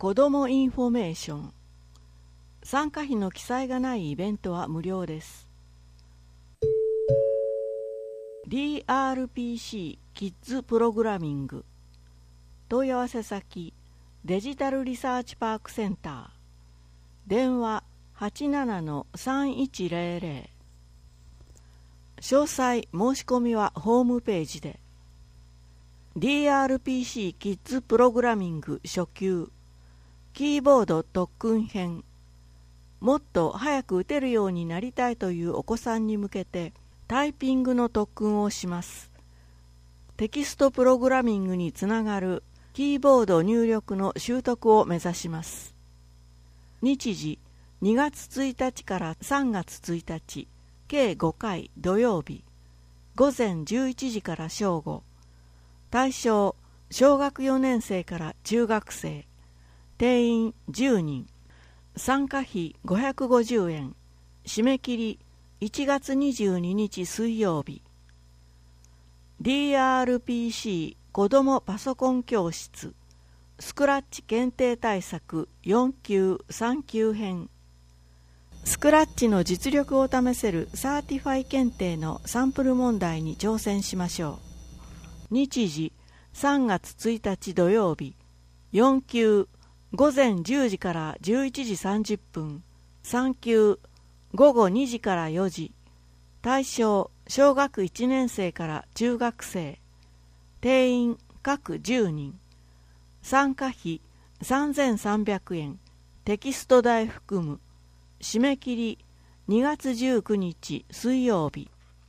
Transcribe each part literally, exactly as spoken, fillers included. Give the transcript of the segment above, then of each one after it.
子どもインフォメーション。参加費の記載がないイベントは無料です。 ディーアールピーシー キッズプログラミング。問い合わせ先デジタルリサーチパークセンター、電話 はちななのさんいちゼロゼロ。詳細申し込みはホームページで。 ディーアールピーシー キッズプログラミング初級キーボード特訓編。もっと早く打てるようになりたいというお子さんに向けてタイピングの特訓をします。テキストプログラミングにつながるキーボード入力の習得を目指します。日時にがつついたちからさんがつついたち、計ごかい土曜日、午前じゅういちじから正午。対象小学よねん生から中学生、定員じゅうにん、参加費ごひゃくごじゅうえん、締め切りいちがつにじゅうににち水曜日。 ディーアールピーシー 子どもパソコン教室スクラッチ検定対策よん級さん級編。スクラッチの実力を試せるサーティファイ検定のサンプル問題に挑戦しましょう。日時さんがつついたち土曜日、よん級午前じゅうじからじゅういちじさんじゅっぷん、さん級午後にじからよじ。対象小学いちねん生から中学生、定員各じゅうにん、参加費さんぜんさんびゃくえん、テキスト代含む。締め切りにがつじゅうくにち水曜日。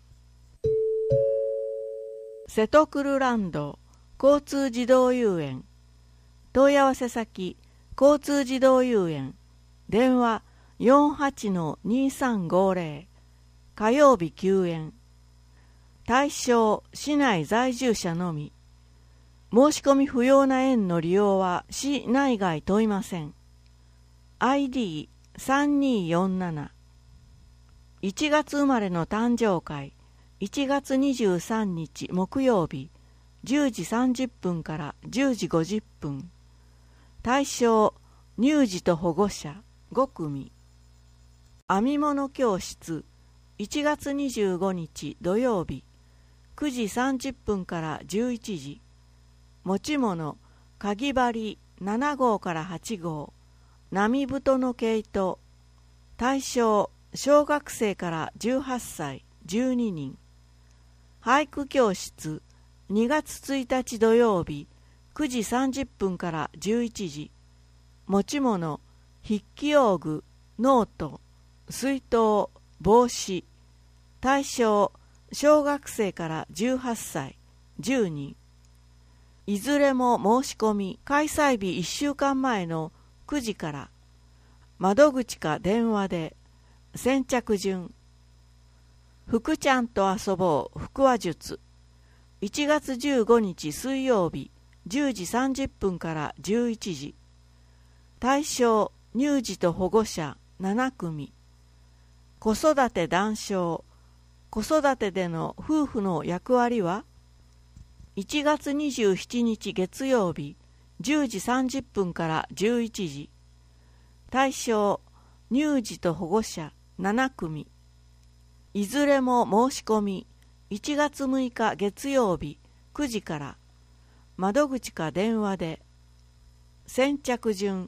セトクルランド交通児童遊園。問い合わせ先交通児童遊園、電話 よんはちのにさんごゼロ。 火曜日休園。対象市内在住者のみ。申し込み不要な園の利用は市内外問いません。 アイディーさんにーよんなな。 いちがつ生まれの誕生会いちがつにじゅうさんにち木曜日、じゅうじさんじゅっぷんからじゅうじごじゅっぷん。対象乳児と保護者ごくみ。編み物教室いちがつにじゅうごにち土曜日、くじさんじゅっぷんからじゅういちじ。持ち物かぎ針ななごうからはちごう、波太の毛糸。対象小学生からじゅうはっさいじゅうににん。俳句教室にがつついたち土曜日、くじさんじゅっぷんからじゅういちじ。持ち物筆記用具、ノート、水筒、帽子。対象小学生からじゅうはっさいじゅうにん。いずれも申し込み開催日いっしゅうかんまえのくじから。窓口か電話で。先着順。福ちゃんと遊ぼう腹話術いちがつじゅうごにち水曜日、じゅうじさんじゅっぷんからじゅういちじ。対象乳児と保護者ななくみ。子育て談笑。子育てでの夫婦の役割は。いちがつにじゅうしちにち月曜日、じゅうじさんじゅっぷんからじゅういちじ。対象乳児と保護者ななくみ。いずれも申し込みいちがつむいか月曜日くじから。窓口か電話で。先着順。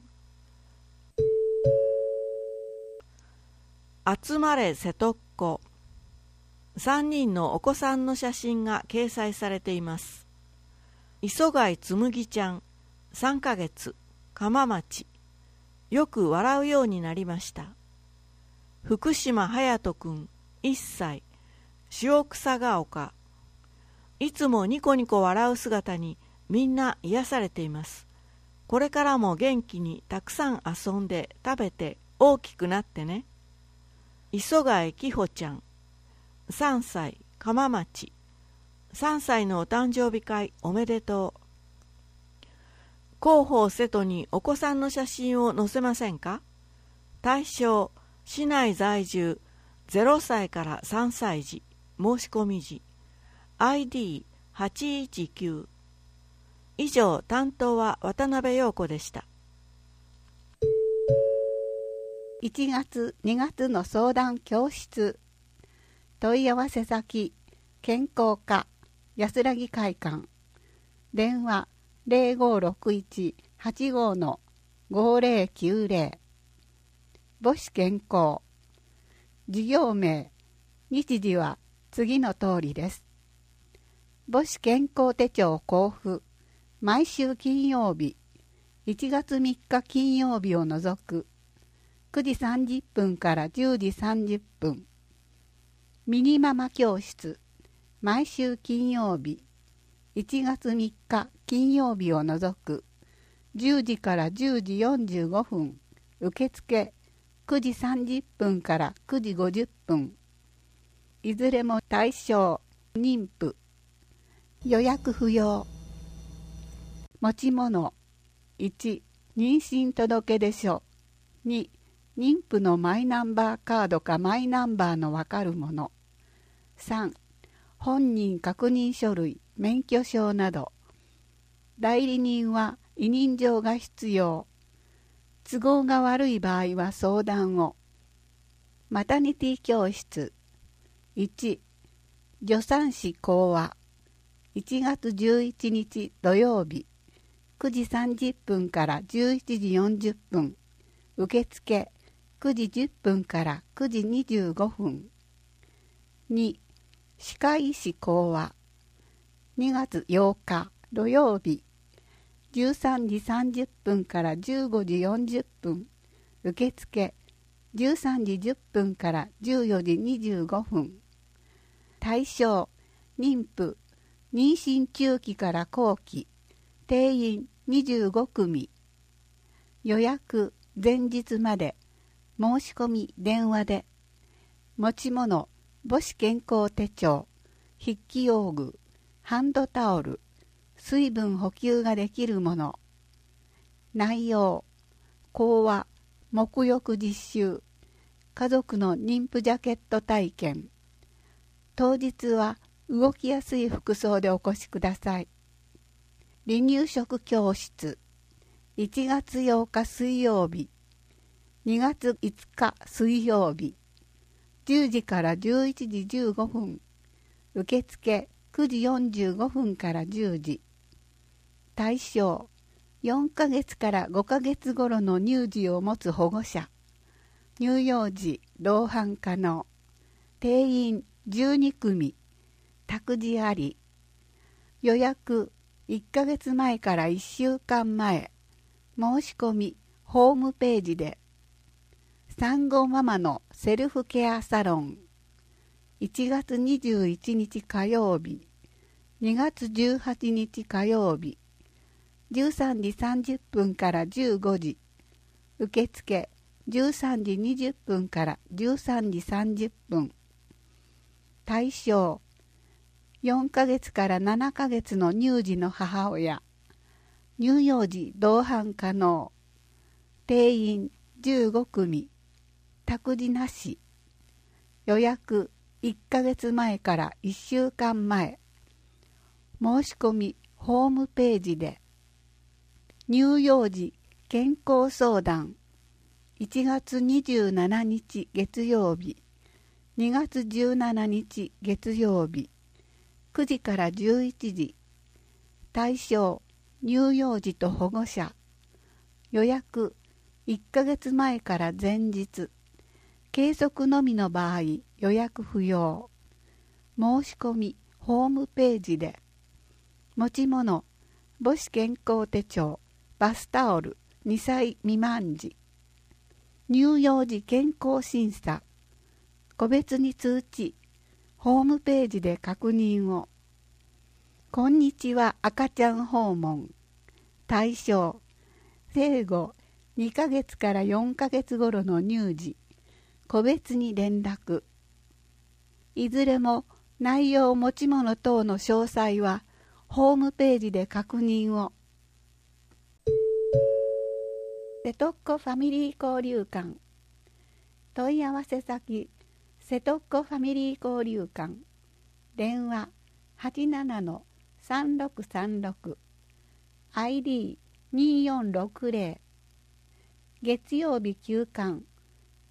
集まれ瀬戸っ子。さんにんのお子さんの写真が掲載されています。磯貝つむぎちゃんさんかげつ、鎌町。よく笑うようになりました。福島隼人くんいっさい、塩草が丘。いつもニコニコ笑う姿にみんな癒されています。これからも元気にたくさん遊んで食べて大きくなってね。磯貝きほちゃんさんさい、鎌町。さんさいのお誕生日会おめでとう。広報瀬戸にお子さんの写真を載せませんか。対象市内在住ゼロさいからさんさい児、申し込み時。 アイディーはちいちきゅう。以上、担当は渡辺陽子でした。 いちがつにがつの相談教室。問い合わせ先健康課安らぎ会館。電話 ゼロごろくいち はちご ごゼロきゅうゼロ。母子健康。事業名、日時は次の通りです。母子健康手帳交付。毎週金曜日、いちがつみっか金曜日を除くくじさんじゅっぷんからじゅうじさんじゅっぷん。ミニママ教室。毎週金曜日、いちがつみっか金曜日を除くじゅうじからじゅうじよんじゅうごふん。受付くじさんじゅっぷんからくじごじゅっぷん。いずれも対象妊婦。予約不要。持ち物。いち、妊娠届出書。に、妊婦のマイナンバーカードかマイナンバーのわかるもの。さん、本人確認書類、免許証など。代理人は委任状が必要。都合が悪い場合は相談を。マタニティ教室。いち、助産師講話。いちがつじゅういちにち土曜日、くじさんじゅっぷんからじゅういちじよんじゅっぷん。受付くじじゅっぷんからくじにじゅうごふん。に、歯科医師講話。にがつようか土曜日、じゅうさんじさんじゅっぷんからじゅうごじよんじゅっぷん。受付じゅうさんじじゅっぷんからじゅうよじにじゅうごふん。対象妊婦、妊娠中期から後期。定員にじゅうごくみ。予約前日まで。申し込み電話で。持ち物母子健康手帳、筆記用具、ハンドタオル、水分補給ができるもの。内容講話、沐浴実習、家族の妊婦ジャケット体験。当日は動きやすい服装でお越しください。離乳食教室。いちがつようか水曜日、にがついつか水曜日、じゅうじからじゅういちじじゅうごふん。受付くじよんじゅうごふんからじゅうじ。対象よんかげつからごかげつ頃の乳児を持つ保護者。乳幼児同伴可能。定員じゅうにくみ。託児あり。予約いっかげつまえからいっしゅうかんまえ。申し込みホームページで。産後ママのセルフケアサロン。いちがつにじゅういちにち火曜日、にがつじゅうはちにち火曜日、じゅうさんじさんじゅっぷんからじゅうごじ。受付じゅうさんじにじゅっぷんからじゅうさんじさんじゅっぷん。対象よんかげつからななかげつの乳児の母親。乳幼児同伴可能。定員じゅうごくみ。託児なし。予約いっかげつまえからいっしゅうかんまえ。申し込みホームページで。乳幼児健康相談。いちがつにじゅうしちにち月曜日、にがつじゅうしちにち月曜日、くじからじゅういちじ。対象乳幼児と保護者。予約いっかげつまえから前日。計測のみの場合予約不要。申し込みホームページで。持ち物母子健康手帳、バスタオル、にさい未満児。乳幼児健康審査。個別に通知。ホームページで確認を。こんにちは赤ちゃん訪問。対象生後にかげつからよんかげつ頃の乳児。個別に連絡。いずれも内容持ち物等の詳細はホームページで確認を。瀬戸っ子ファミリー交流館。問い合わせ先瀬戸っ子ファミリー交流館。電話 はちななのさんろくさんろく。アイディーにーよんろくゼロ。月曜日休館。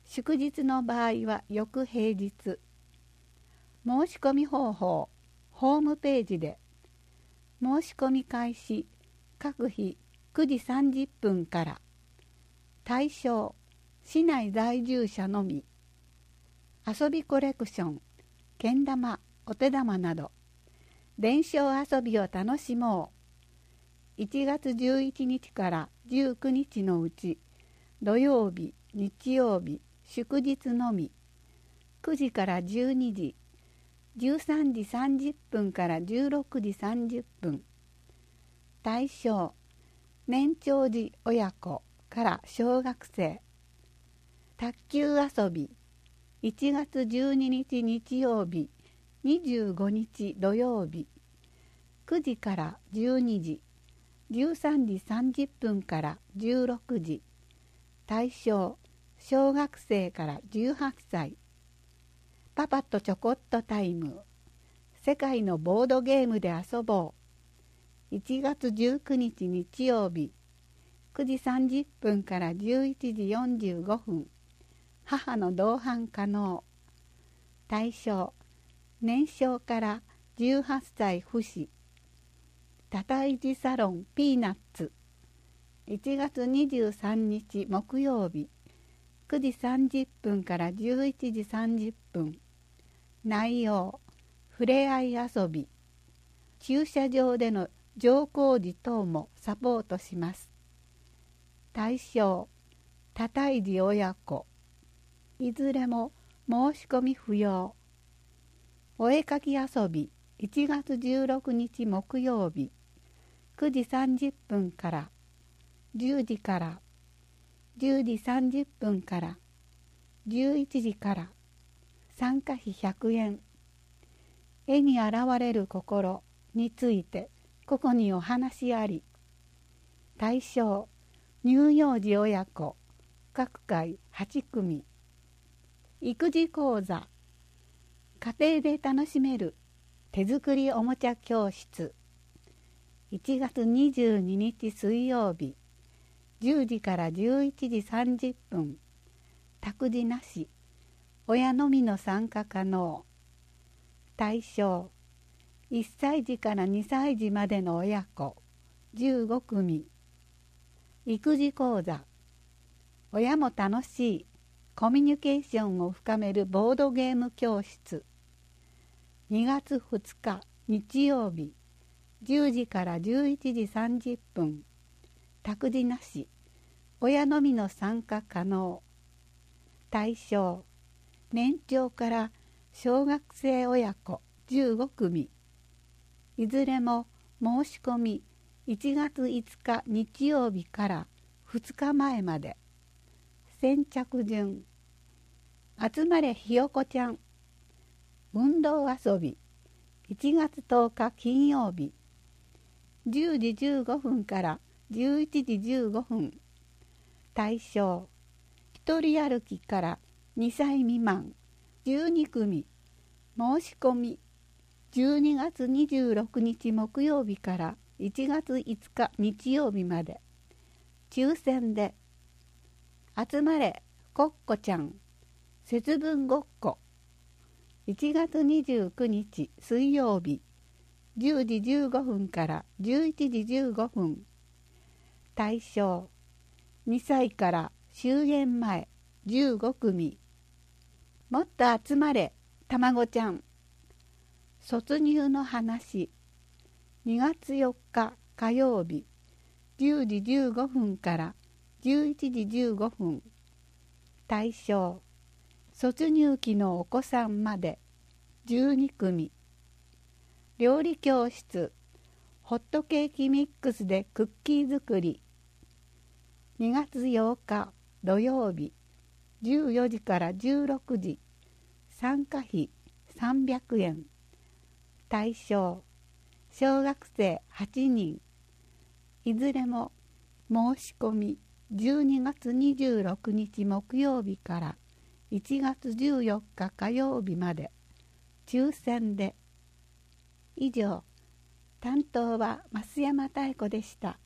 祝日の場合は翌平日。申し込み方法、ホームページで。申し込み開始、各日くじさんじゅっぷんから。対象、市内在住者のみ。遊びコレクション、けん玉、お手玉など。伝承遊びを楽しもう。いちがつじゅういちにちからじゅうくにちのうち、土曜日、日曜日、祝日のみ。くじからじゅうにじ、じゅうさんじさんじゅっぷんからじゅうろくじさんじゅっぷん。対象、年長児親子から小学生。卓球遊び、いちがつじゅうににち日曜日、にじゅうごにち土曜日、くじからじゅうにじ、じゅうさんじさんじゅっぷんからじゅうろくじ。対象、小学生からじゅうはっさい。パパとちょこっとタイム。世界のボードゲームで遊ぼう。いちがつじゅうくにち日曜日、くじさんじゅっぷんからじゅういちじよんじゅうごふん。母の同伴可能。対象、年少からじゅうはっさい不死。多胎児サロンピーナッツ。いちがつにじゅうさんにち木曜日、くじさんじゅっぷんからじゅういちじさんじゅっぷん。内容、ふれあい遊び。駐車場での乗降時等もサポートします。対象、多胎児親子。いずれも申し込み不要。お絵かき遊び、いちがつじゅうろくにち木曜日、くじさんじゅっぷんから、じゅうじから、じゅうじさんじゅっぷんから、じゅういちじから、参加費ひゃくえん。絵に現れる心について、ここにお話あり。対象、乳幼児親子、各回はちくみ。育児講座、家庭で楽しめる手作りおもちゃ教室。いちがつにじゅうににち水曜日、じゅうじからじゅういちじさんじゅっぷん。託児なし、親のみの参加可能。対象、いっさいじからにさいじまでの親子じゅうごくみ。育児講座、親も楽しいコミュニケーションを深めるボードゲーム教室。にがつふつか日曜日、じゅうじからじゅういちじさんじゅっぷん。託児なし、親のみの参加可能。対象、年長から小学生親子じゅうごくみ。いずれも申し込みいちがついつか日曜日からふつかまえまで。先着順。集まれひよこちゃん。運動遊び。いちがつとおか金曜日。じゅうじじゅうごふんからじゅういちじじゅうごふん。対象、一人歩きからにさい未満じゅうにくみ。申し込みじゅうにがつにじゅうろくにち木曜日からいちがついつか日曜日まで。抽選で。集まれコッコちゃん節分ごっこ。いちがつにじゅうくにち水曜日、じゅうじじゅうごふんからじゅういちじじゅうごふん。対象、にさいから終演前じゅうごくみ。もっと集まれたまごちゃん。卒乳の話。にがつよっか火曜日、じゅうじじゅうごふんからじゅういちじじゅうごふん。対象、卒乳期のお子さんまでじゅうにくみ。料理教室、ホットケーキミックスでクッキー作り。にがつようか土曜日、じゅうよじからじゅうろくじ。参加費さんびゃくえん。対象、小学生はちにん。いずれも申し込みじゅうにがつにじゅうろくにち木曜日からいちがつじゅうよっか火曜日まで。抽選で。以上、担当は増山妙子でした。